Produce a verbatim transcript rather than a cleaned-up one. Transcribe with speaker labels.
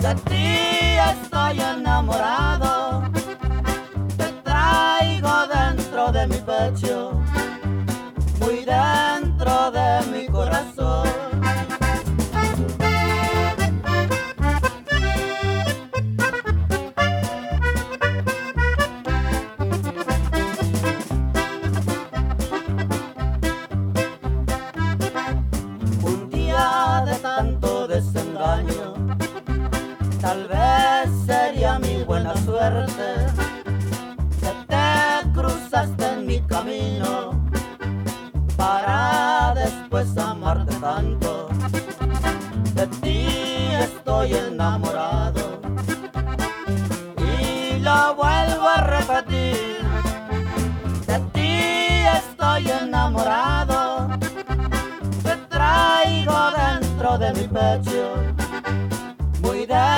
Speaker 1: De ti estoy enamorado, te traigo dentro de mi pecho, muy dentro de mi corazón. Un día de tanto desengaño, tal vez sería mi buena suerte que te cruzaste en mi camino para después amarte tanto. De ti estoy enamorado y lo vuelvo a repetir. De ti estoy enamorado, te traigo dentro de mi pecho, muy dentro